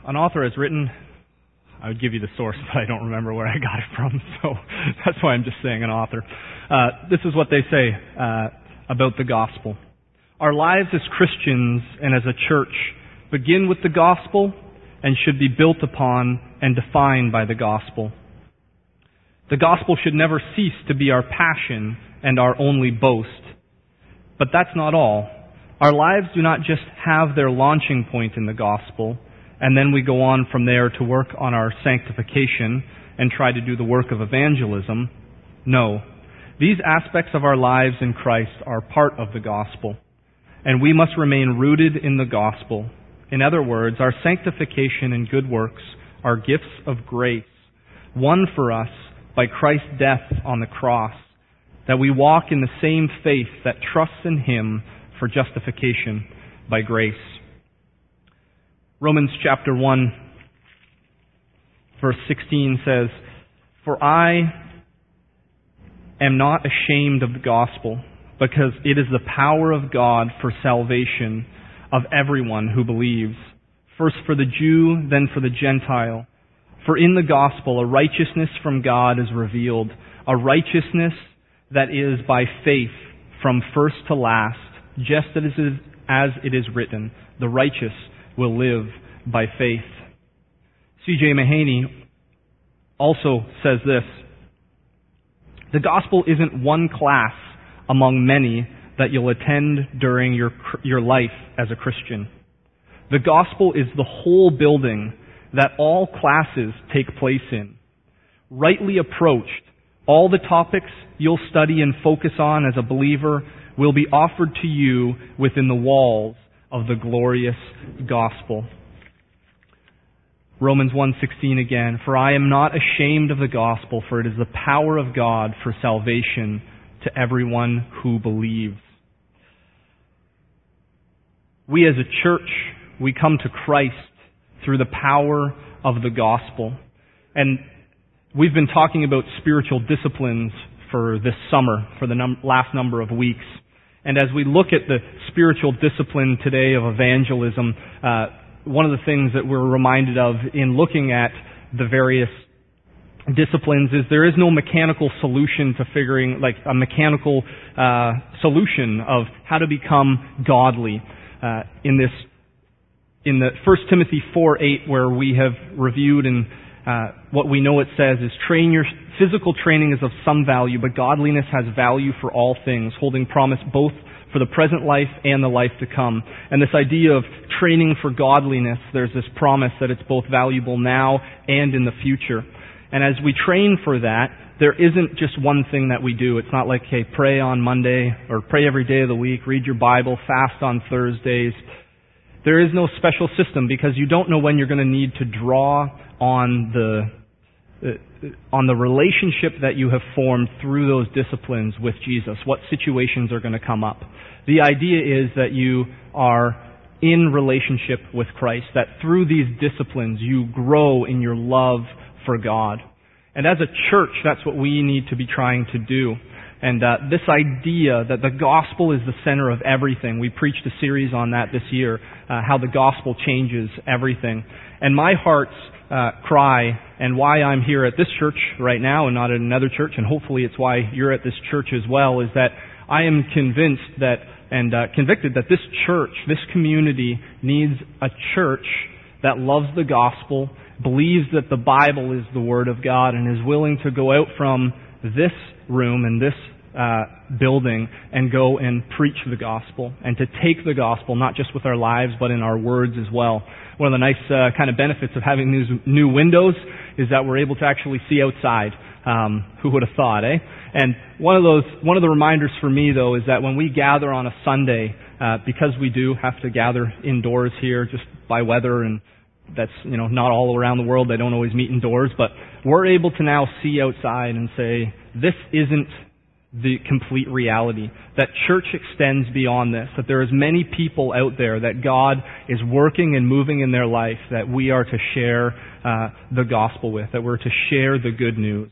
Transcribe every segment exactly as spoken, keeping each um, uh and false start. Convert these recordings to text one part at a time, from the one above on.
an author has written, I would give you the source, but I don't remember where I got it from, so that's why I'm just saying an author. Uh, this is what they say uh, about the gospel. Our lives as Christians and as a church begin with the gospel and should be built upon and defined by the gospel. The gospel should never cease to be our passion and our only boast. But that's not all. Our lives do not just have their launching point in the gospel, and then we go on from there to work on our sanctification and try to do the work of evangelism. No. These aspects of our lives in Christ are part of the gospel, and we must remain rooted in the gospel. In other words, our sanctification and good works are gifts of grace, won for us by Christ's death on the cross, that we walk in the same faith that trusts in Him for justification by grace. Romans chapter one, verse sixteen says, "For I am not ashamed of the gospel, because it is the power of God for salvation of everyone who believes, first for the Jew, then for the Gentile. For in the gospel a righteousness from God is revealed, a righteousness that is by faith from first to last, just as it is, as it is written, the righteous will live by faith." C J Mahaney also says this, "The gospel isn't one class among many that you'll attend during your your life as a Christian. The gospel is the whole building that all classes take place in. Rightly approached, all the topics you'll study and focus on as a believer will be offered to you within the walls of the glorious gospel." Romans one sixteen again, "For I am not ashamed of the gospel, for it is the power of God for salvation to everyone who believes." We as a church, we come to Christ through the power of the gospel. And we've been talking about spiritual disciplines for this summer, for the num- last number of weeks. And as we look at the spiritual discipline today of evangelism, uh, one of the things that we're reminded of in looking at the various disciplines is there is no mechanical solution to figuring, like a mechanical uh, solution of how to become godly. Uh, in this, in the First Timothy four eight, where we have reviewed and uh, what we know it says is, "Train your physical training is of some value, but godliness has value for all things, holding promise both for the present life and the life to come." And this idea of training for godliness, there's this promise that it's both valuable now and in the future. And as we train for that, there isn't just one thing that we do. It's not like, hey, pray on Monday or pray every day of the week, read your Bible, fast on Thursdays. There is no special system because you don't know when you're going to need to draw on the uh, on the relationship that you have formed through those disciplines with Jesus. What situations are going to come up? The idea is that you are in relationship with Christ, that through these disciplines you grow in your love for God. And as a church, that's what we need to be trying to do. And uh, this idea that the gospel is the center of everything. We preached a series on that this year, uh, how the gospel changes everything. And my heart's uh, cry, and why I'm here at this church right now and not at another church, and hopefully it's why you're at this church as well, is that I am convinced that and uh, convicted that this church, this community, needs a church that loves the gospel, believes that the Bible is the Word of God, and is willing to go out from this room and this uh, building and go and preach the gospel, and to take the gospel not just with our lives but in our words as well. One of the nice uh, kind of benefits of having these new windows is that we're able to actually see outside. Um, who would have thought, eh? And one of those, one of the reminders for me though is that when we gather on a Sunday, uh, because we do have to gather indoors here just by weather, and that's, you know, not all around the world, they don't always meet indoors, but we're able to now see outside and say, this isn't the complete reality. That church extends beyond this, that there is many people out there that God is working and moving in their life that we are to share uh, the gospel with, that we're to share the good news.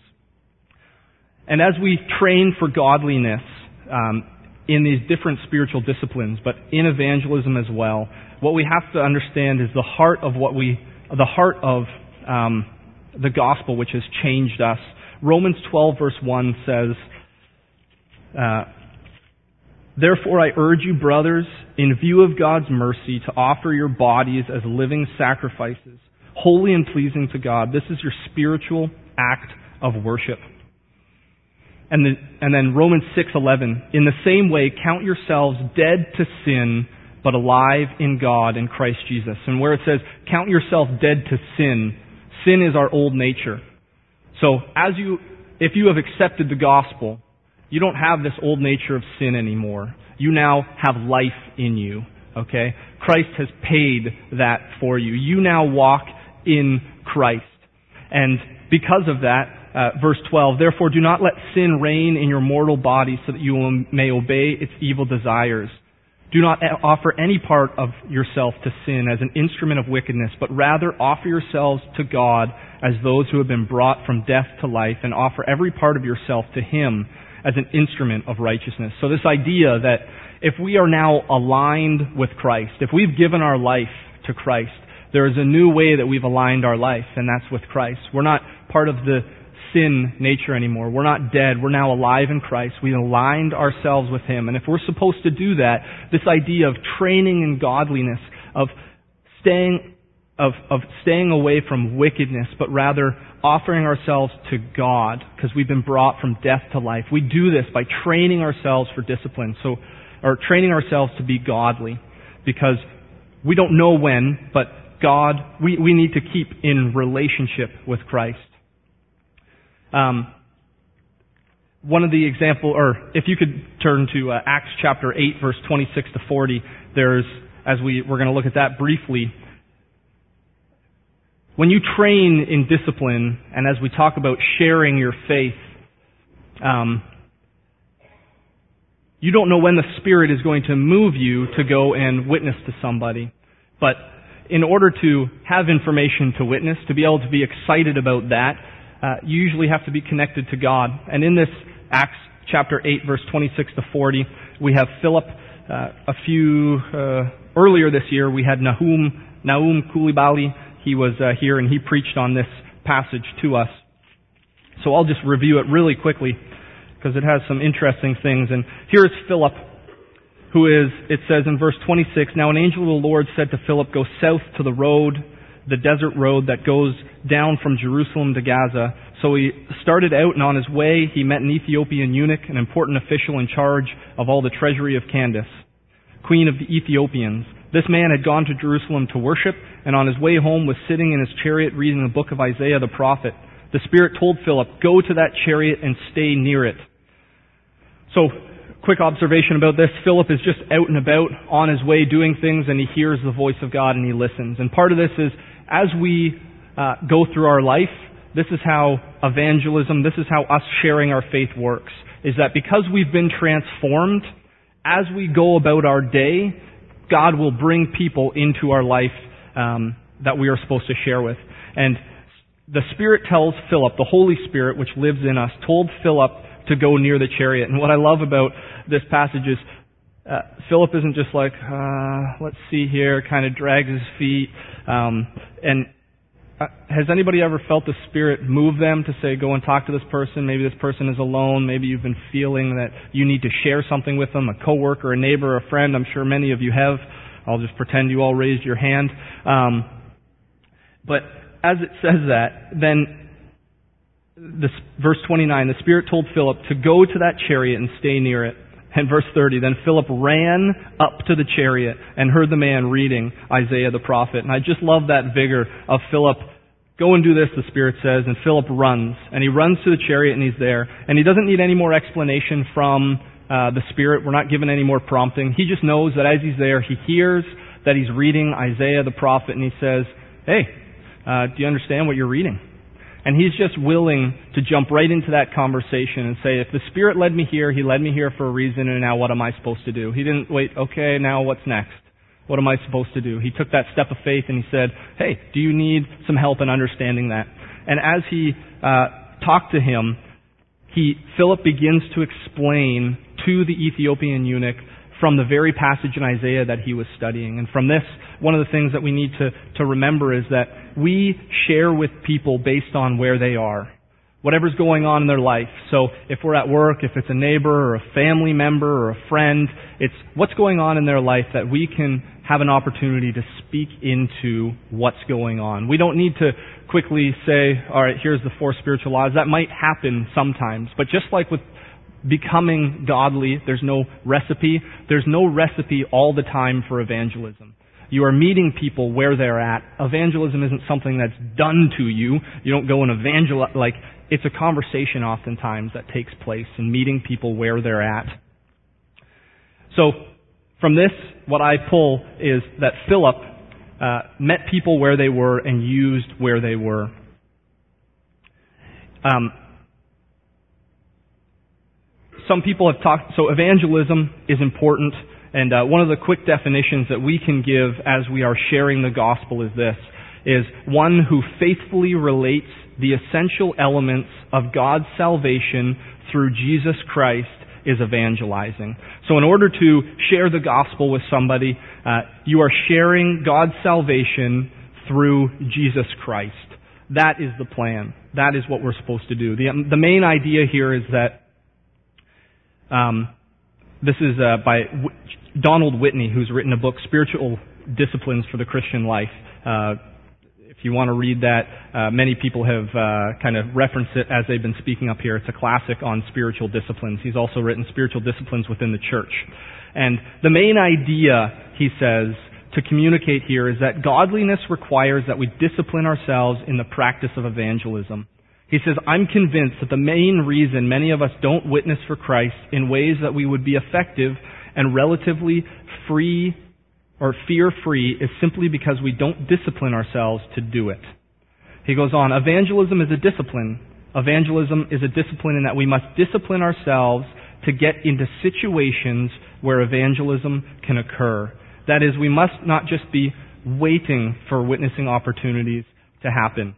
And as we train for godliness um, in these different spiritual disciplines, but in evangelism as well, what we have to understand is the heart of what we the heart of um, the gospel, which has changed us. Romans twelve verse one says, uh, "Therefore I urge you, brothers, in view of God's mercy, to offer your bodies as living sacrifices, holy and pleasing to God. This is your spiritual act of worship." And, the, and then Romans six eleven, "In the same way, count yourselves dead to sin, but alive in God in Christ Jesus." And where it says, count yourself dead to sin, sin is our old nature. So as you, if you have accepted the gospel, you don't have this old nature of sin anymore. You now have life in you, okay? Christ has paid that for you. You now walk in Christ. And because of that, uh, verse twelve, "Therefore do not let sin reign in your mortal body so that you may obey its evil desires. Do not offer any part of yourself to sin as an instrument of wickedness, but rather offer yourselves to God as those who have been brought from death to life, and offer every part of yourself to Him as an instrument of righteousness." So this idea that if we are now aligned with Christ, if we've given our life to Christ, there is a new way that we've aligned our life, and that's with Christ. We're not part of the sin nature anymore. We're not dead. We're now alive in Christ. We've aligned ourselves with Him. And if we're supposed to do that, this idea of training in godliness, of staying of, of staying away from wickedness, but rather offering ourselves to God, because we've been brought from death to life. We do this by training ourselves for discipline, so or training ourselves to be godly, because we don't know when, but God, we, we need to keep in relationship with Christ. Um, one of the example, or if you could turn to uh, Acts chapter eight, verse twenty-six to forty, there's, as we, we're going to look at that briefly. When you train in discipline, and as we talk about sharing your faith, um, you don't know when the Spirit is going to move you to go and witness to somebody. But in order to have information to witness, to be able to be excited about that, uh, you usually have to be connected to God. And in this Acts chapter eight, verse twenty-six to forty, we have Philip. Uh, a few, uh, earlier this year, we had Nahum, Nahum Koulibaly. He was uh, here and he preached on this passage to us. So I'll just review it really quickly because it has some interesting things. And here is Philip, who is, it says in verse twenty-six, "Now an angel of the Lord said to Philip, go south to the road, the desert road that goes down from Jerusalem to Gaza. So he started out, and on his way he met an Ethiopian eunuch, an important official in charge of all the treasury of Candace, queen of the Ethiopians. This man had gone to Jerusalem to worship, and on his way home was sitting in his chariot reading the book of Isaiah the prophet. The Spirit told Philip, go to that chariot and stay near it." So, quick observation about this. Philip is just out and about on his way doing things, and he hears the voice of God and he listens. And part of this is, as we uh, go through our life, this is how evangelism, this is how us sharing our faith works. Is that because we've been transformed, as we go about our day, God will bring people into our life um, that we are supposed to share with. And the Spirit tells Philip, the Holy Spirit, which lives in us, told Philip to go near the chariot. And what I love about this passage is uh, Philip isn't just like, uh, let's see here, kind of drags his feet. Um, and uh, has anybody ever felt the Spirit move them to say, go and talk to this person? Maybe this person is alone. Maybe you've been feeling that you need to share something with them, a coworker, a neighbor, a friend. I'm sure many of you have. I'll just pretend you all raised your hand. Um, but as it says that, then this, verse twenty-nine, the Spirit told Philip to go to that chariot and stay near it. And verse thirty, then Philip ran up to the chariot and heard the man reading Isaiah the prophet. And I just love that vigor of Philip. Go and do this, the Spirit says, and Philip runs. And he runs to the chariot and he's there. And he doesn't need any more explanation from uh, the Spirit. We're not given any more prompting. He just knows that as he's there, he hears that he's reading Isaiah the prophet, and he says, hey, uh, do you understand what you're reading? And he's just willing to jump right into that conversation and say, if the Spirit led me here, He led me here for a reason, and now what am I supposed to do? He didn't wait, okay, now what's next? What am I supposed to do? He took that step of faith and he said, hey, do you need some help in understanding that? And as he uh, talked to him, he Philip begins to explain to the Ethiopian eunuch from the very passage in Isaiah that he was studying. And from this, one of the things that we need to, to remember is that we share with people based on where they are, whatever's going on in their life. So if we're at work, if it's a neighbor or a family member or a friend, it's what's going on in their life that we can have an opportunity to speak into what's going on. We don't need to quickly say, all right, here's the four spiritual laws. That might happen sometimes. But just like with becoming godly, there's no recipe. There's no recipe all the time for evangelism. You are meeting people where they're at. Evangelism isn't something that's done to you. You don't go and evangelize. Like, it's a conversation oftentimes that takes place in meeting people where they're at. So, from this, what I pull is that Philip uh, met people where they were and used where they were. Um, some people have talked, so evangelism is important, and uh, one of the quick definitions that we can give as we are sharing the gospel is this, is one who faithfully relates the essential elements of God's salvation through Jesus Christ is evangelizing. So in order to share the gospel with somebody, uh, you are sharing God's salvation through Jesus Christ. That is the plan. That is what we're supposed to do. The, the main idea here is that um, this is uh, by w- Donald Whitney, who's written a book, Spiritual Disciplines for the Christian Life. Uh, If you want to read that, uh, many people have uh, kind of referenced it as they've been speaking up here. It's a classic on spiritual disciplines. He's also written Spiritual Disciplines Within the Church. And the main idea, he says, to communicate here is that godliness requires that we discipline ourselves in the practice of evangelism. He says, I'm convinced that the main reason many of us don't witness for Christ in ways that we would be effective and relatively free or fear-free is simply because we don't discipline ourselves to do it. He goes on, evangelism is a discipline. Evangelism is a discipline in that we must discipline ourselves to get into situations where evangelism can occur. That is, we must not just be waiting for witnessing opportunities to happen.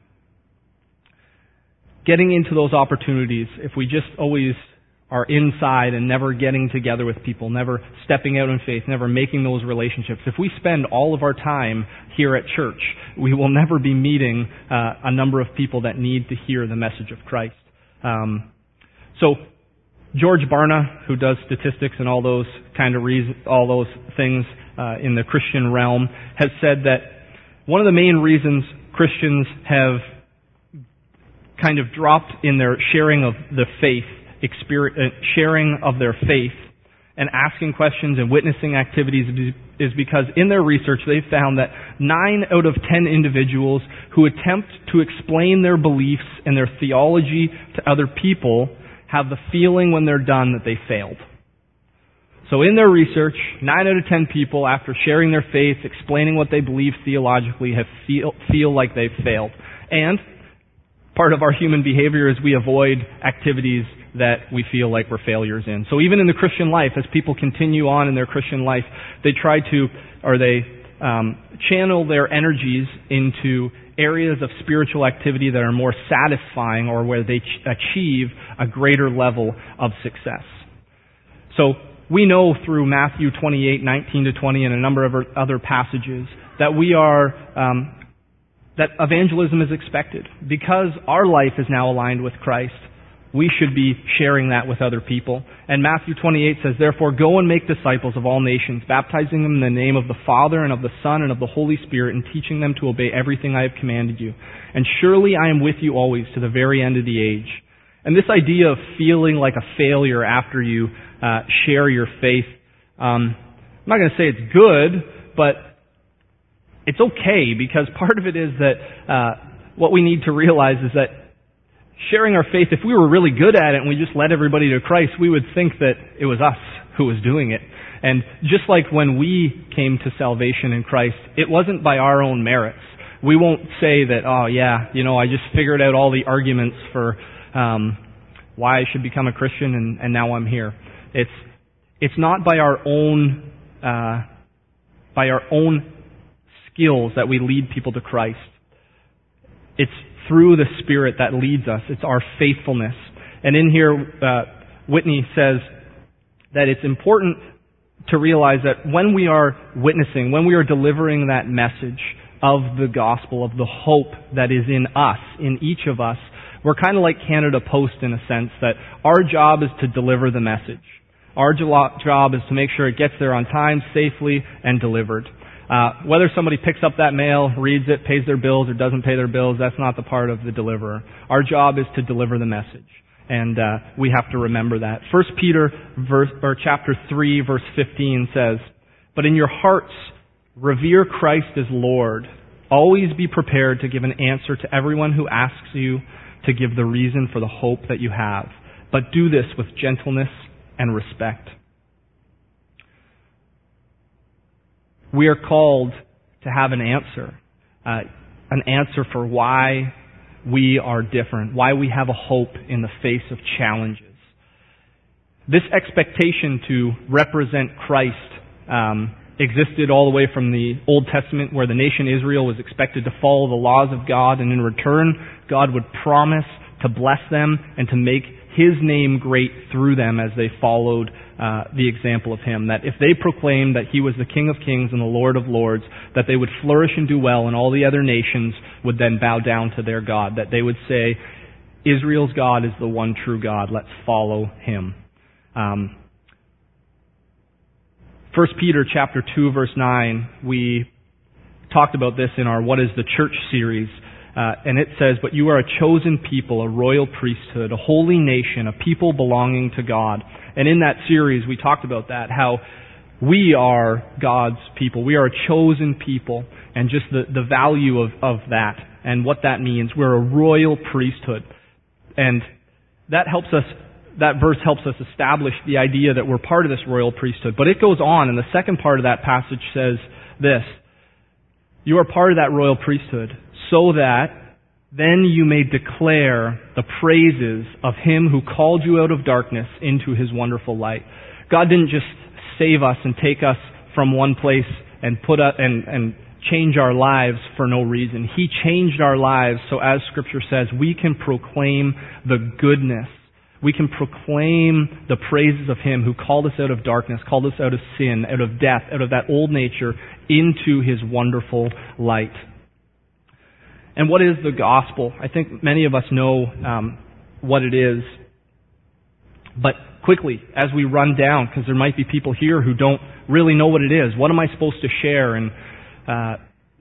Getting into those opportunities, if we just always are inside and never getting together with people, never stepping out in faith, never making those relationships. If we spend all of our time here at church, we will never be meeting uh, a number of people that need to hear the message of Christ. Um, so, George Barna, who does statistics and all those kind of reasons, all those things uh, in the Christian realm, has said that one of the main reasons Christians have kind of dropped in their sharing of the faith, sharing of their faith and asking questions and witnessing activities is because in their research they've found that nine out of ten individuals who attempt to explain their beliefs and their theology to other people have the feeling when they're done that they failed. So in their research, nine out of ten people, after sharing their faith, explaining what they believe theologically, have feel, feel like they've failed. And part of our human behavior is we avoid activities that we feel like we're failures in. So even in the Christian life, as people continue on in their Christian life, they try to, or they um, channel their energies into areas of spiritual activity that are more satisfying or where they ch- achieve a greater level of success. So we know through Matthew twenty-eight, nineteen to twenty and a number of other passages that we are, um, that evangelism is expected. Because our life is now aligned with Christ, we should be sharing that with other people. And Matthew twenty-eight says, therefore go and make disciples of all nations, baptizing them in the name of the Father and of the Son and of the Holy Spirit, and teaching them to obey everything I have commanded you. And surely I am with you always to the very end of the age. And this idea of feeling like a failure after you uh, share your faith, um, I'm not going to say it's good, but it's okay, because part of it is that uh, what we need to realize is that sharing our faith, if we were really good at it and we just led everybody to Christ, we would think that it was us who was doing it. And just like when we came to salvation in Christ, it wasn't by our own merits. We won't say that, oh yeah, you know, I just figured out all the arguments for um, why I should become a Christian and, and now I'm here. It's it's not by our own uh, by our own skills that we lead people to Christ. It's through the Spirit that leads us. It's our faithfulness. And in here, uh, Whitney says that it's important to realize that when we are witnessing, when we are delivering that message of the gospel, of the hope that is in us, in each of us, we're kind of like Canada Post in a sense, that our job is to deliver the message. Our job is to make sure it gets there on time, safely, and delivered. Uh, whether somebody picks up that mail, reads it, pays their bills, or doesn't pay their bills, that's not the part of the deliverer. Our job is to deliver the message. And uh, we have to remember that. First Peter verse, or chapter three, verse fifteen says, "But in your hearts revere Christ as Lord. Always be prepared to give an answer to everyone who asks you to give the reason for the hope that you have. But do this with gentleness and respect." We are called to have an answer. Uh, an answer for why we are different, why we have a hope in the face of challenges. This expectation to represent Christ um, existed all the way from the Old Testament, where the nation Israel was expected to follow the laws of God, and in return, God would promise to bless them and to make His name great through them as they followed uh, the example of Him. That if they proclaimed that He was the King of Kings and the Lord of Lords, that they would flourish and do well, and all the other nations would then bow down to their God. That they would say, Israel's God is the one true God. Let's follow Him. Um, First Peter chapter two, verse nine, we talked about this in our What is the Church series. Uh, and it says, "But you are a chosen people, a royal priesthood, a holy nation, a people belonging to God." And in that series, we talked about that, how we are God's people. We are a chosen people, and just the, the value of, of that and what that means. We're a royal priesthood. And that helps us, that verse helps us establish the idea that we're part of this royal priesthood. But it goes on, and the second part of that passage says this: "You are part of that royal priesthood, so that then you may declare the praises of Him who called you out of darkness into His wonderful light." God didn't just save us and take us from one place and put us, and, and change our lives for no reason. He changed our lives so, as Scripture says, we can proclaim the goodness. We can proclaim the praises of Him who called us out of darkness, called us out of sin, out of death, out of that old nature, into His wonderful light. And what is the gospel? I think many of us know um, what it is. But quickly, as we run down, because there might be people here who don't really know what it is, what am I supposed to share? And uh,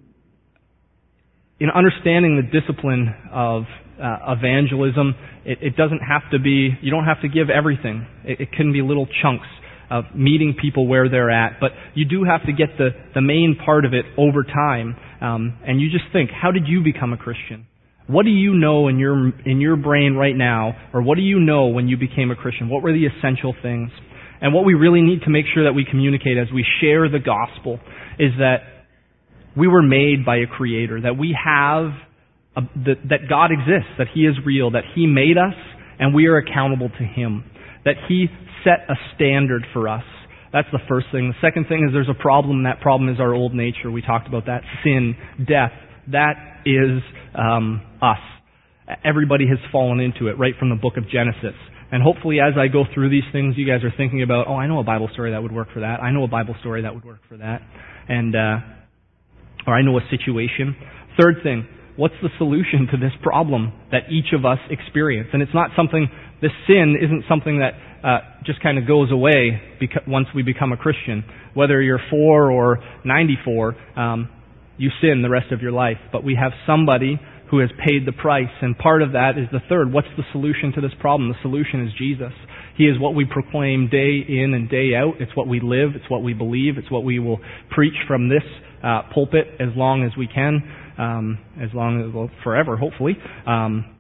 in understanding the discipline of uh, evangelism, it, it doesn't have to be, you don't have to give everything. It, it can be little chunks of meeting people where they're at. But you do have to get the, the main part of it over time. Um, and you just think, how did you become a Christian? What do you know in your in your brain right now? Or what do you know when you became a Christian? What were the essential things? And what we really need to make sure that we communicate as we share the gospel is that we were made by a Creator, that we have, a, that, that God exists, that He is real, that He made us, and we are accountable to Him, that He set a standard for us. That's the first thing. The second thing is there's a problem, and that problem is our old nature. We talked about that. Sin, death. That is um, us. Everybody has fallen into it right from the book of Genesis. And hopefully as I go through these things, you guys are thinking about, oh, I know a Bible story that would work for that. I know a Bible story that would work for that. And, uh, or I know a situation. Third thing, what's the solution to this problem that each of us experience? And it's not something, this sin isn't something that uh, just kind of goes away beca- once we become a Christian. Whether you're four or ninety-four, um, you sin the rest of your life. But we have somebody who has paid the price, and part of that is the third. What's the solution to this problem? The solution is Jesus. He is what we proclaim day in and day out. It's what we live. It's what we believe. It's what we will preach from this uh, pulpit as long as we can, um, as long as, well, forever, hopefully. Um,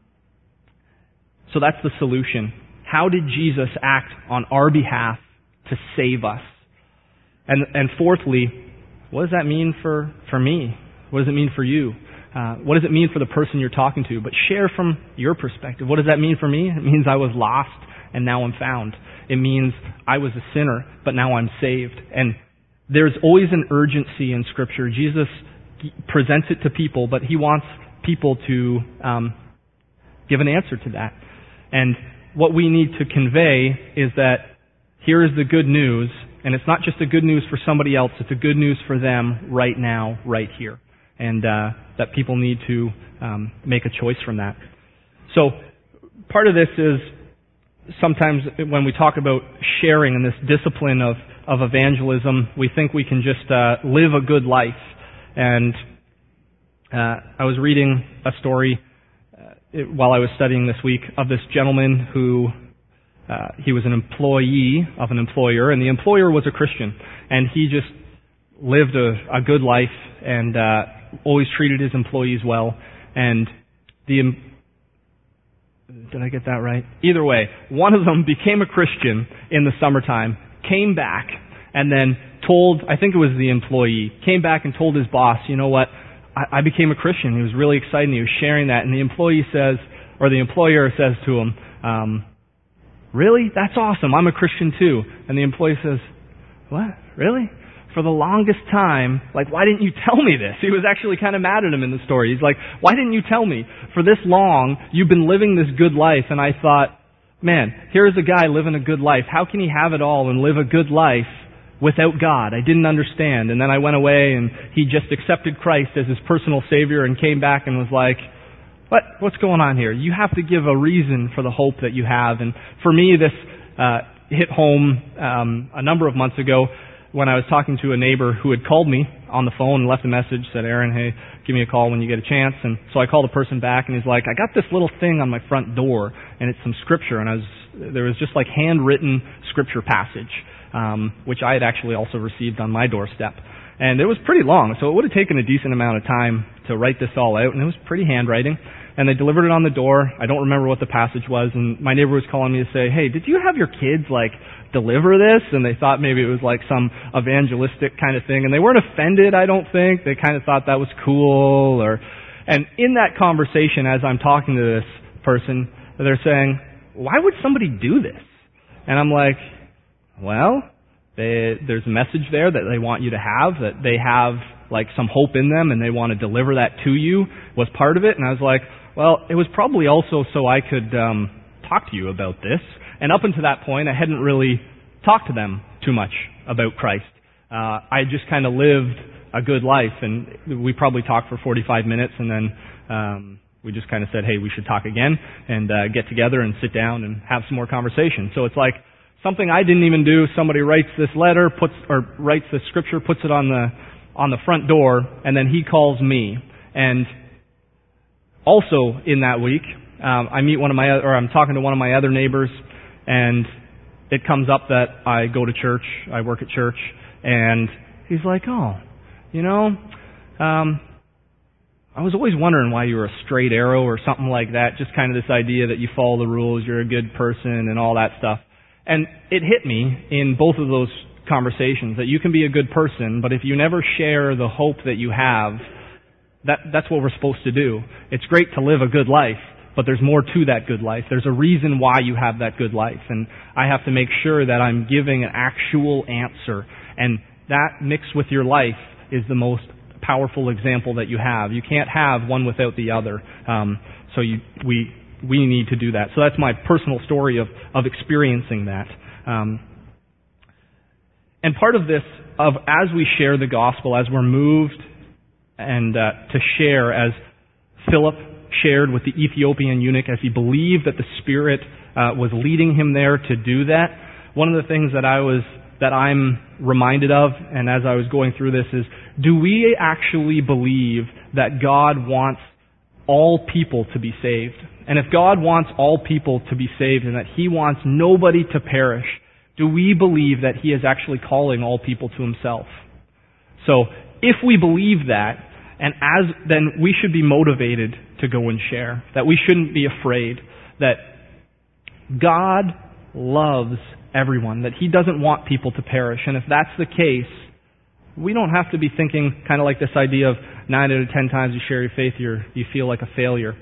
so that's the solution. How did Jesus act on our behalf to save us? And, and fourthly, what does that mean for, for me? What does it mean for you? Uh, what does it mean for the person you're talking to? But share from your perspective. What does that mean for me? It means I was lost and now I'm found. It means I was a sinner, but now I'm saved. And there's always an urgency in Scripture. Jesus presents it to people, but He wants people to um, give an answer to that. And what we need to convey is that here is the good news, And it's not just a good news for somebody else, it's a good news for them right now, right here. And uh, that people need to um, make a choice from that. So part of this is sometimes when we talk about sharing and this discipline of, of evangelism, we think we can just uh, live a good life. And uh, I was reading a story uh, it, while I was studying this week of this gentleman who uh, he was an employee of an employer, and the employer was a Christian, and he just lived a, a good life and uh, always treated his employees well. And the Did I get that right? Either way, one of them became a Christian in the summertime, came back, and then told, I think it was the employee, came back and told his boss, you know what, I, I became a Christian. He was really excited and he was sharing that. And the employee says, or the employer says to him, um, really? That's awesome. I'm a Christian too. And the employee says, what? Really? For the longest time, like, why didn't you tell me this? He was actually kind of mad at him in the story. He's like, why didn't you tell me? For this long, you've been living this good life, and I thought, man, here's a guy living a good life. How can he have it all and live a good life without God? I didn't understand. And then I went away, and he just accepted Christ as his personal Savior and came back and was like, what? What's going on here? You have to give a reason for the hope that you have. And for me, this uh, hit home um, a number of months ago, when I was talking to a neighbor who had called me on the phone and left a message, said, Aaron, hey, give me a call when you get a chance. And so I called the person back, and he's like, I got this little thing on my front door, and it's some scripture. And I was, there was just like handwritten scripture passage, um, which I had actually also received on my doorstep. And it was pretty long, so it would have taken a decent amount of time to write this all out, and it was pretty handwriting. And they delivered it on the door. I don't remember what the passage was, and my neighbor was calling me to say, hey, did you have your kids, like, deliver this? And they thought maybe it was like some evangelistic kind of thing. And they weren't offended, I don't think. They kind of thought that was cool. Or, and in that conversation, as I'm talking to this person, they're saying, why would somebody do this? And I'm like, well, they, there's a message there that they want you to have, that they have like some hope in them and they want to deliver that to you, was part of it. And I was like, well, it was probably also so I could um, talk to you about this. And up until that point, I hadn't really talked to them too much about Christ. Uh, I just kind of lived a good life, and we probably talked for forty-five minutes, and then um, we just kind of said, hey, we should talk again, and uh, get together and sit down and have some more conversation. So it's like something I didn't even do. Somebody writes this letter, puts or writes this scripture, puts it on the on the front door, and then he calls me. And also in that week, um, I meet one of my, or I'm talking to one of my other neighbors. And it comes up that I go to church, I work at church, and he's like, oh, you know, um, I was always wondering why you were a straight arrow or something like that, just kind of this idea that you follow the rules, you're a good person and all that stuff. And it hit me in both of those conversations that you can be a good person, but if you never share the hope that you have, that that's what we're supposed to do. It's great to live a good life, but there's more to that good life. There's a reason why you have that good life. And I have to make sure that I'm giving an actual answer. And that mixed with your life is the most powerful example that you have. You can't have one without the other. Um, so you, we we need to do that. So that's my personal story of, of experiencing that. Um, and part of this, of as we share the gospel, as we're moved and uh, to share, as Philip shared with the Ethiopian eunuch as he believed that the Spirit uh, was leading him there to do that. One of the things that I was that I'm reminded of, and as I was going through this, is do we actually believe that God wants all people to be saved? And if God wants all people to be saved and that He wants nobody to perish, do we believe that He is actually calling all people to Himself? So if we believe that, and as then we should be motivated to go and share. That we shouldn't be afraid. That God loves everyone. That He doesn't want people to perish. And if that's the case, we don't have to be thinking kind of like this idea of nine out of ten times you share your faith, you're, you feel like a failure.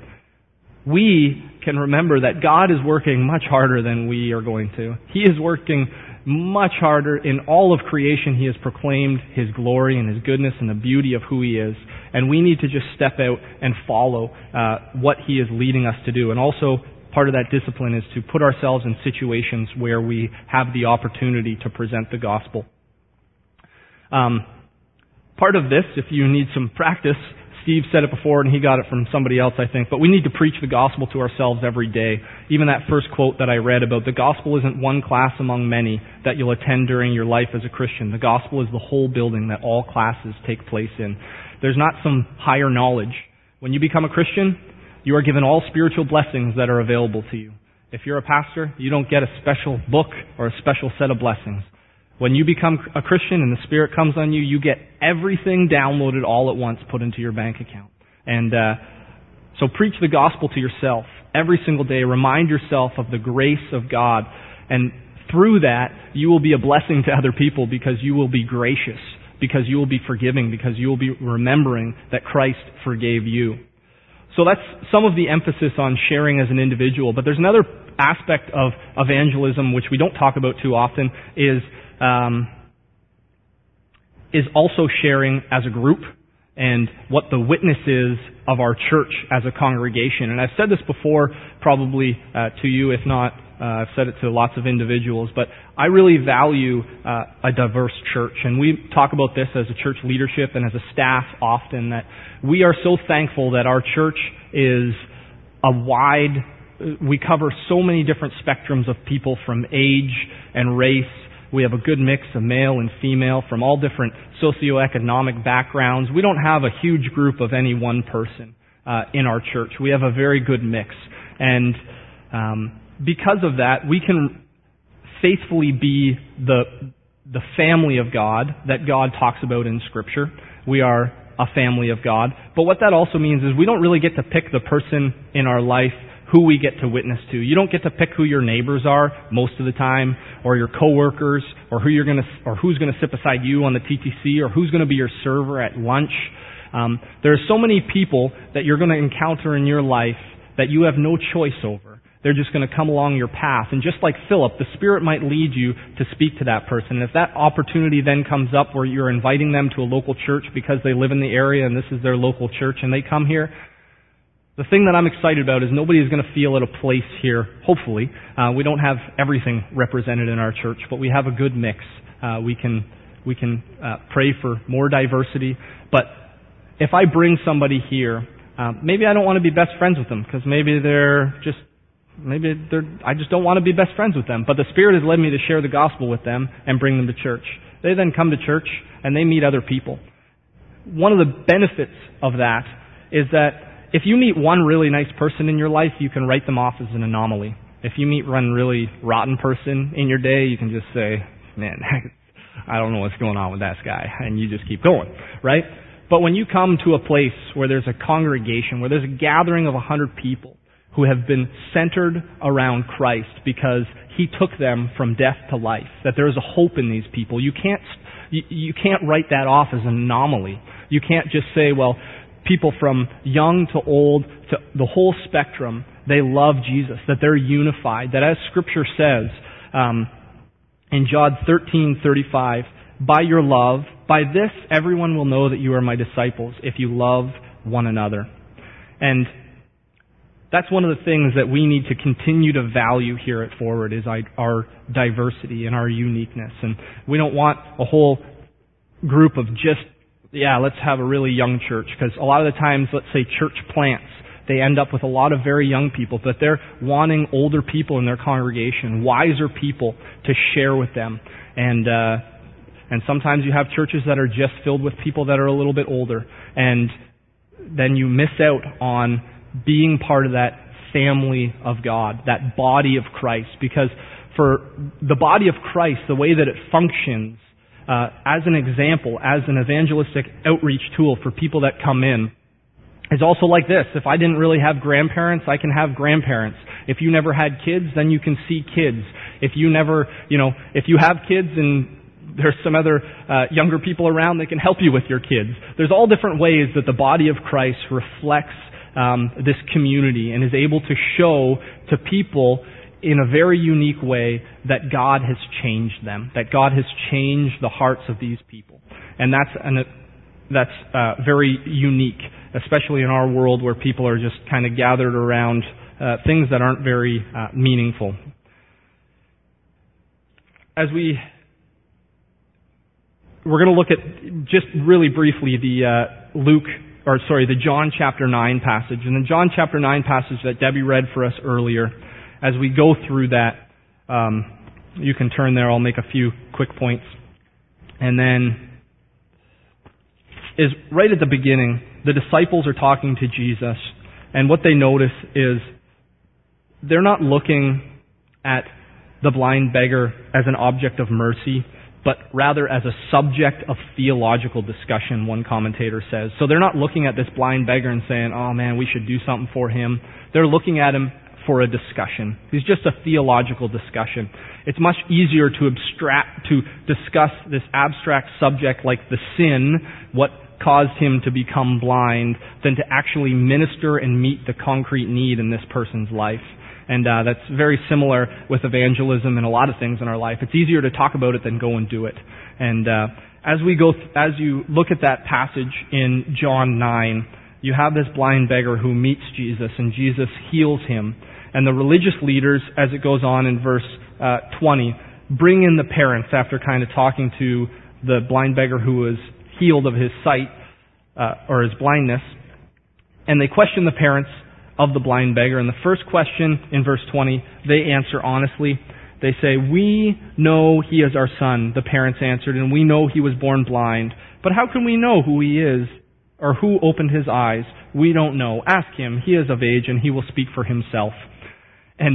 We can remember that God is working much harder than we are going to. He is working much harder. In all of creation, He has proclaimed His glory and His goodness and the beauty of who He is. And we need to just step out and follow uh, what He is leading us to do. And also part of that discipline is to put ourselves in situations where we have the opportunity to present the gospel. Um, part of this, if you need some practice, Steve said it before and he got it from somebody else, I think, but we need to preach the gospel to ourselves every day. Even that first quote that I read about the gospel isn't one class among many that you'll attend during your life as a Christian. The gospel is the whole building that all classes take place in. There's not some higher knowledge. When you become a Christian, you are given all spiritual blessings that are available to you. If you're a pastor, you don't get a special book or a special set of blessings. When you become a Christian and the Spirit comes on you, you get everything downloaded all at once, put into your bank account. And uh, so preach the gospel to yourself every single day. Remind yourself of the grace of God. And through that, you will be a blessing to other people because you will be gracious, because you will be forgiving, because you will be remembering that Christ forgave you. So that's some of the emphasis on sharing as an individual. But there's another aspect of evangelism which we don't talk about too often is Um, is also sharing as a group and what the witness is of our church as a congregation. And I've said this before probably uh, to you, if not, uh, I've said it to lots of individuals, but I really value uh, a diverse church. And we talk about this as a church leadership and as a staff often, that we are so thankful that our church is a wide, we cover so many different spectrums of people from age and race. We have a good mix of male and female from all different socioeconomic backgrounds. We don't have a huge group of any one person uh, in our church. We have a very good mix. And um, because of that, we can faithfully be the the family of God that God talks about in Scripture. We are a family of God. But what that also means is we don't really get to pick the person in our life who we get to witness to. You don't get to pick who your neighbors are most of the time, or your coworkers, or who you're going to, or who's going to sit beside you on the T T C, or who's going to be your server at lunch. Um, there are so many people that you're going to encounter in your life that you have no choice over. They're just going to come along your path. And just like Philip, the Spirit might lead you to speak to that person. And if that opportunity then comes up where you're inviting them to a local church because they live in the area and this is their local church and they come here, the thing that I'm excited about is nobody is going to feel at a place here, hopefully. Uh, we don't have everything represented in our church, but we have a good mix. Uh, we can we can uh, pray for more diversity. But if I bring somebody here, uh, maybe I don't want to be best friends with them because maybe they're just, maybe they're, I just don't want to be best friends with them. But the Spirit has led me to share the gospel with them and bring them to church. They then come to church and they meet other people. One of the benefits of that is that if you meet one really nice person in your life, you can write them off as an anomaly. If you meet one really rotten person in your day, you can just say, man, I don't know what's going on with that guy, and you just keep going, right? But when you come to a place where there's a congregation, where there's a gathering of a hundred people who have been centered around Christ because He took them from death to life, that there is a hope in these people, you can't, you, you can't write that off as an anomaly. You can't just say, well, people from young to old, to the whole spectrum, they love Jesus, that they're unified, that as Scripture says um, in John thirteen thirty-five, by your love, by this everyone will know that you are my disciples, if you love one another. And that's one of the things that we need to continue to value here at Forward, is our diversity and our uniqueness. And we don't want a whole group of just, yeah, let's have a really young church, because a lot of the times, let's say church plants, they end up with a lot of very young people, but they're wanting older people in their congregation, wiser people to share with them. And uh, and sometimes you have churches that are just filled with people that are a little bit older, and then you miss out on being part of that family of God, that body of Christ, because for the body of Christ, the way that it functions, Uh, as an example, as an evangelistic outreach tool for people that come in, is also like this. If I didn't really have grandparents, I can have grandparents. If you never had kids, then you can see kids. If you never, you know, if you have kids and there's some other uh, younger people around that can help you with your kids. There's all different ways that the body of Christ reflects um, this community and is able to show to people in a very unique way that God has changed them, that God has changed the hearts of these people. And that's an, that's uh, very unique, especially in our world where people are just kind of gathered around uh, things that aren't very uh, meaningful. As we, we're going to look at, just really briefly, the uh, Luke, or sorry, the John chapter nine passage. And the John chapter nine passage that Debbie read for us earlier, as we go through that, um, you can turn there, I'll make a few quick points. And then, is right at the beginning, the disciples are talking to Jesus, and what they notice is they're not looking at the blind beggar as an object of mercy, but rather as a subject of theological discussion, one commentator says. So they're not looking at this blind beggar and saying, oh man, we should do something for him. They're looking at him for a discussion. It's just a theological discussion. It's much easier to abstract, to discuss this abstract subject like the sin, what caused him to become blind, than to actually minister and meet the concrete need in this person's life. And uh, that's very similar with evangelism and a lot of things in our life. It's easier to talk about it than go and do it. And uh, as we go, th- as you look at that passage in John nine, you have this blind beggar who meets Jesus, and Jesus heals him. And the religious leaders, as it goes on in verse uh, twenty, bring in the parents after kind of talking to the blind beggar who was healed of his sight uh, or his blindness, and they question the parents of the blind beggar. And the first question in verse twenty, they answer honestly. They say, we know he is our son, the parents answered, and we know he was born blind. But how can we know who he is or who opened his eyes? We don't know. Ask him. He is of age and he will speak for himself. And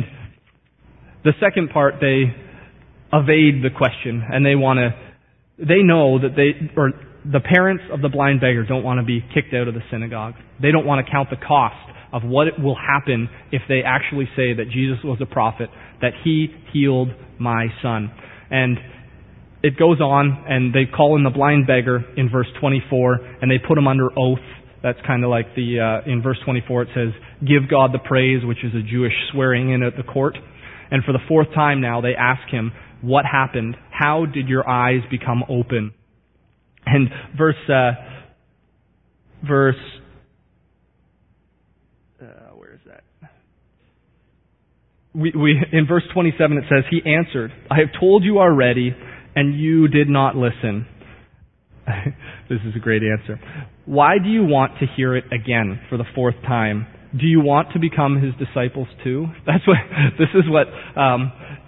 the second part, they evade the question, and they want to, they know that they, or the parents of the blind beggar don't want to be kicked out of the synagogue. They don't want to count the cost of what it will happen if they actually say that Jesus was a prophet, that he healed my son. And it goes on, and they call in the blind beggar in verse twenty-four, and they put him under oath. That's kind of like the, uh, in verse twenty-four it says, give God the praise, which is a Jewish swearing in at the court. And for the fourth time now, they ask him, what happened? How did your eyes become open? And verse, uh, verse, uh, where is that? We, we, in verse twenty-seven it says, he answered, I have told you already, and you did not listen. This is a great answer. Why do you want to hear it again for the fourth time? Do you want to become his disciples too? That's what, this is what, um,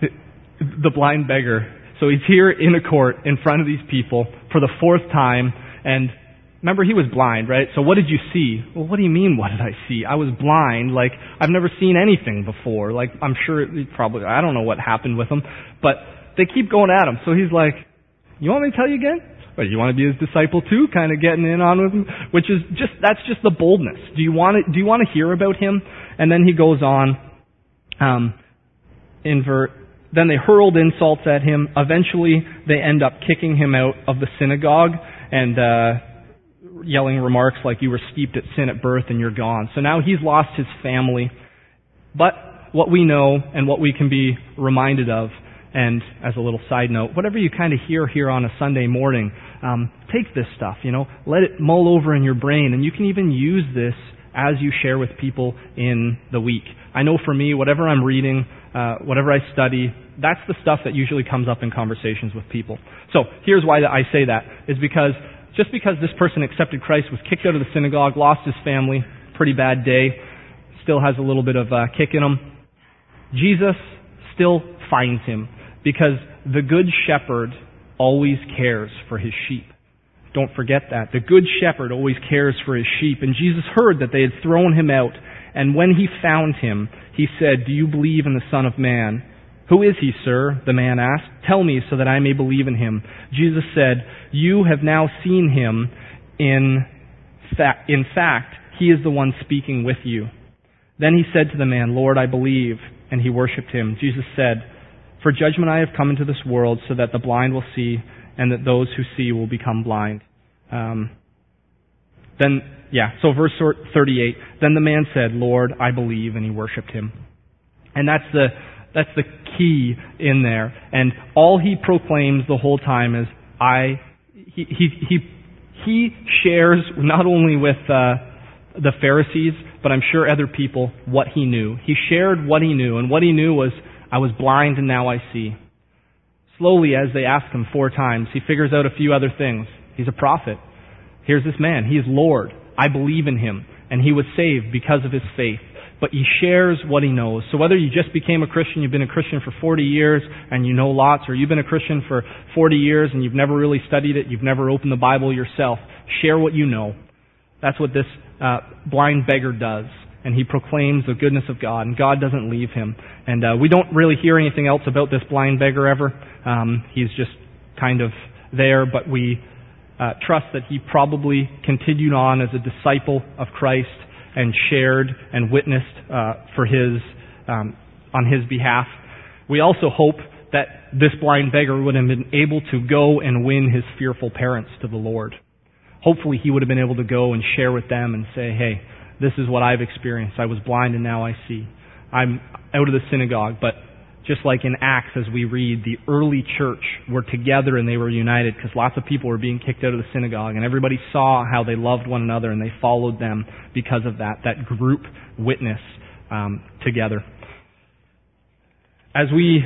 the blind beggar, so he's here in a court in front of these people for the fourth time, and remember he was blind, right? So what did you see? Well, what do you mean, what did I see? I was blind, like, I've never seen anything before, like, I'm sure, it probably, I don't know what happened with him, but they keep going at him, so he's like, you want me to tell you again? But you want to be his disciple too? Kind of getting in on with him? Which is just, that's just the boldness. Do you want to, do you want to hear about him? And then he goes on, um, invert, then they hurled insults at him. Eventually, they end up kicking him out of the synagogue and, uh, yelling remarks like, you were steeped at sin at birth and you're gone. So now he's lost his family. But what we know and what we can be reminded of, and as a little side note, whatever you kind of hear here on a Sunday morning, um, take this stuff, you know, let it mull over in your brain, and you can even use this as you share with people in the week. I know for me, whatever I'm reading, uh, whatever I study, that's the stuff that usually comes up in conversations with people. So here's why I say that, is because just because this person accepted Christ, was kicked out of the synagogue, lost his family, pretty bad day, still has a little bit of uh, kick in him, Jesus still finds him. Because the good shepherd always cares for his sheep. Don't forget that. The good shepherd always cares for his sheep. And Jesus heard that they had thrown him out. And when he found him, he said, do you believe in the Son of Man? Who is he, sir? The man asked. Tell me so that I may believe in him. Jesus said, you have now seen him. In fact, in fact, he is the one speaking with you. Then he said to the man, Lord, I believe. And he worshipped him. Jesus said, for judgment I have come into this world so that the blind will see and that those who see will become blind. Um, then, yeah, so verse thirty-eight, then the man said, Lord, I believe, and he worshipped him. And that's the, that's the key in there. And all he proclaims the whole time is, I, he, he, he, he shares not only with, uh, the Pharisees but I'm sure other people, what he knew. He shared what he knew, and what he knew was, I was blind and now I see. Slowly, as they ask him four times, he figures out a few other things. He's a prophet. Here's this man. He is Lord. I believe in him. And he was saved because of his faith. But he shares what he knows. So whether you just became a Christian, you've been a Christian for forty years and you know lots, or you've been a Christian for forty years and you've never really studied it, you've never opened the Bible yourself, share what you know. That's what this uh, blind beggar does. And he proclaims the goodness of God, and God doesn't leave him. And uh, we don't really hear anything else about this blind beggar ever. Um, he's just kind of there, but we uh, trust that he probably continued on as a disciple of Christ and shared and witnessed uh, for his um, on his behalf. We also hope that this blind beggar would have been able to go and win his fearful parents to the Lord. Hopefully he would have been able to go and share with them and say, hey, this is what I've experienced. I was blind and now I see. I'm out of the synagogue, but just like in Acts, as we read, the early church were together and they were united because lots of people were being kicked out of the synagogue, and everybody saw how they loved one another and they followed them because of that, that group witness um, together. As we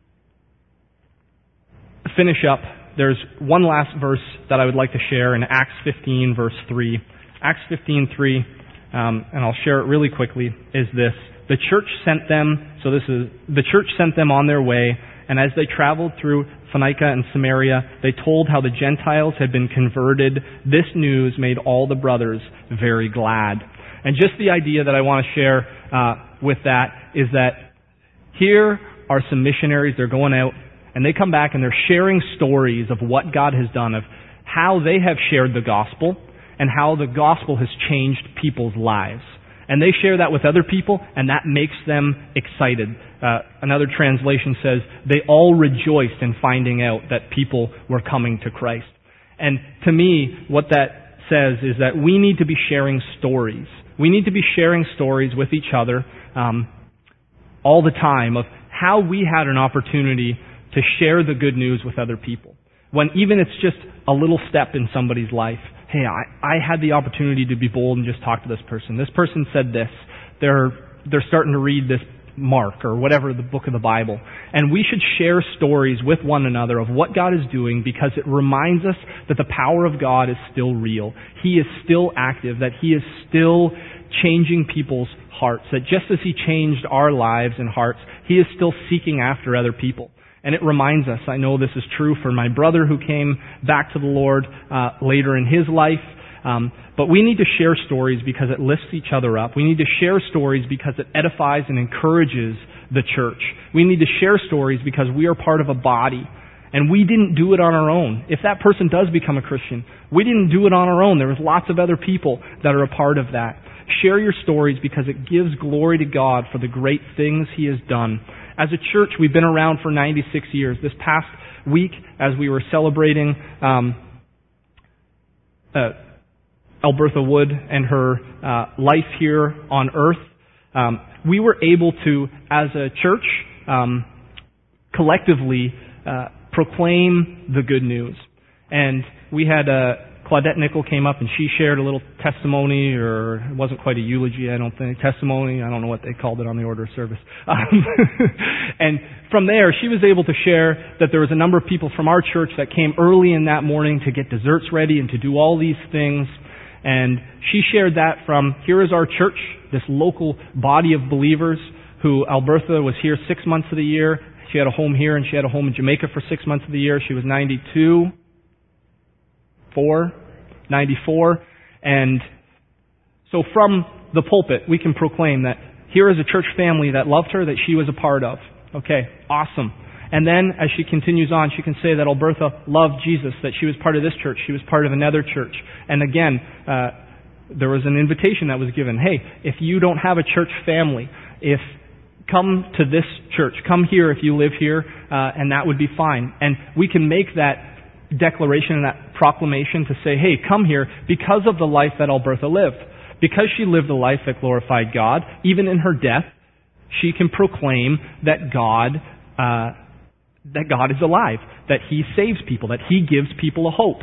finish up, there's one last verse that I would like to share in Acts fifteen, verse three. Acts fifteen, three, um, and I'll share it really quickly, is this. The church sent them, so this is, the church sent them on their way, and as they traveled through Phoenicia and Samaria, they told how the Gentiles had been converted. This news made all the brothers very glad. And just the idea that I want to share uh, with that is that here are some missionaries, they're going out, and they come back and they're sharing stories of what God has done, of how they have shared the gospel, and how the gospel has changed people's lives. And they share that with other people, and that makes them excited. Uh, another translation says, they all rejoiced in finding out that people were coming to Christ. And to me, what that says is that we need to be sharing stories. We need to be sharing stories with each other um, all the time of how we had an opportunity to share the good news with other people. When even it's just a little step in somebody's life. Hey, I, I had the opportunity to be bold and just talk to this person. This person said this. They're they're starting to read this Mark or whatever, the book of the Bible. And we should share stories with one another of what God is doing, because it reminds us that the power of God is still real. He is still active, that He is still changing people's hearts, that just as He changed our lives and hearts, He is still seeking after other people. And it reminds us, I know this is true for my brother who came back to the Lord uh, later in his life, um, but we need to share stories because it lifts each other up. We need to share stories because it edifies and encourages the church. We need to share stories because we are part of a body, and we didn't do it on our own. If that person does become a Christian, we didn't do it on our own. There was lots of other people that are a part of that. Share your stories because it gives glory to God for the great things He has done. As a church, we've been around for ninety-six years. This past week, as we were celebrating um, uh, Albertha Wood and her uh, life here on earth, um, we were able to, as a church, um, collectively uh, proclaim the good news. And we had a Claudette Nickel came up and she shared a little testimony, or it wasn't quite a eulogy, I don't think, testimony, I don't know what they called it on the order of service. Um, and from there, she was able to share that there was a number of people from our church that came early in that morning to get desserts ready and to do all these things. And she shared that from, here is our church, this local body of believers who Albertha was here six months of the year. She had a home here and she had a home in Jamaica for six months of the year. She was ninety-two. Four, ninety-four, and so from the pulpit we can proclaim that here is a church family that loved her, that she was a part of. Okay, awesome. And then as she continues on, she can say that Albertha loved Jesus, that she was part of this church, she was part of another church. And again, uh, there was an invitation that was given. Hey, if you don't have a church family, if come to this church, come here if you live here, uh, and that would be fine. And we can make that declaration and that proclamation to say, hey, come here because of the life that Albertha lived. Because she lived a life that glorified God, even in her death, she can proclaim that God, uh, that God is alive, that He saves people, that He gives people a hope.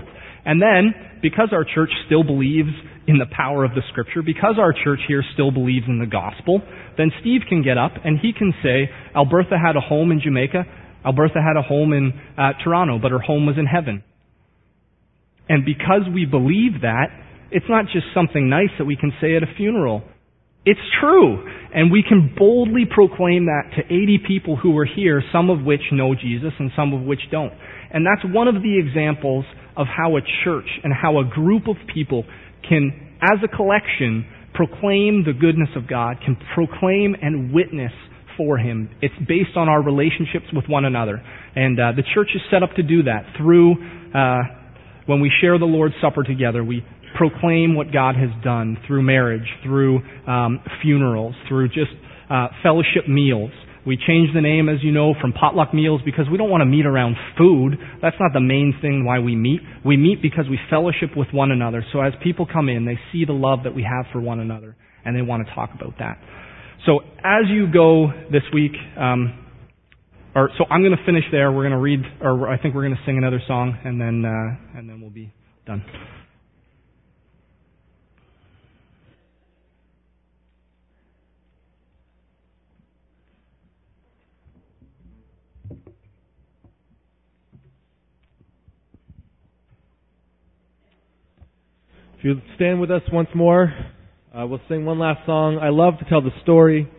And then, because our church still believes in the power of the Scripture, because our church here still believes in the gospel, then Steve can get up and he can say, Albertha had a home in Jamaica, Albertha had a home in uh, Toronto, but her home was in heaven. And because we believe that, it's not just something nice that we can say at a funeral. It's true. And we can boldly proclaim that to eighty people who are here, some of which know Jesus and some of which don't. And that's one of the examples of how a church and how a group of people can, as a collection, proclaim the goodness of God, can proclaim and witness for Him. It's based on our relationships with one another. And uh, the church is set up to do that through, uh, when we share the Lord's Supper together, we proclaim what God has done through marriage, through um, funerals, through just uh, fellowship meals. We changed the name, as you know, from potluck meals because we don't want to meet around food. That's not the main thing why we meet. We meet because we fellowship with one another. So as people come in, they see the love that we have for one another, and they want to talk about that. So as you go this week, um, or so I'm going to finish there. We're going to read, or I think we're going to sing another song, and then uh, and then we'll be done. If you stand with us once more, uh, we'll sing one last song. I love to tell the story